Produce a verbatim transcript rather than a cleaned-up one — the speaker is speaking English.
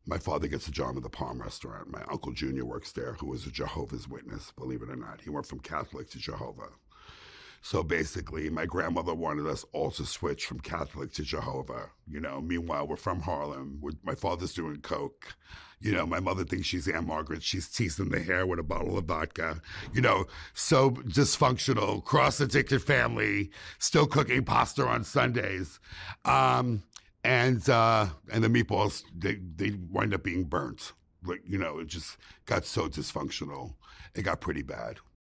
My father gets a job at the Palm Restaurant. My Uncle Junior works there, who was a Jehovah's Witness, believe it or not. He went from Catholic to Jehovah. So basically, my grandmother wanted us all to switch from Catholic to Jehovah. You know, meanwhile, we're from Harlem. We're, my father's doing coke. You know, my mother thinks she's Aunt Margaret. She's teasing the hair with a bottle of vodka. You know, so dysfunctional, cross-addicted family, still cooking pasta on Sundays. Um, and uh, and the meatballs, they, they wind up being burnt. Like, you know, it just got so dysfunctional. It got pretty bad.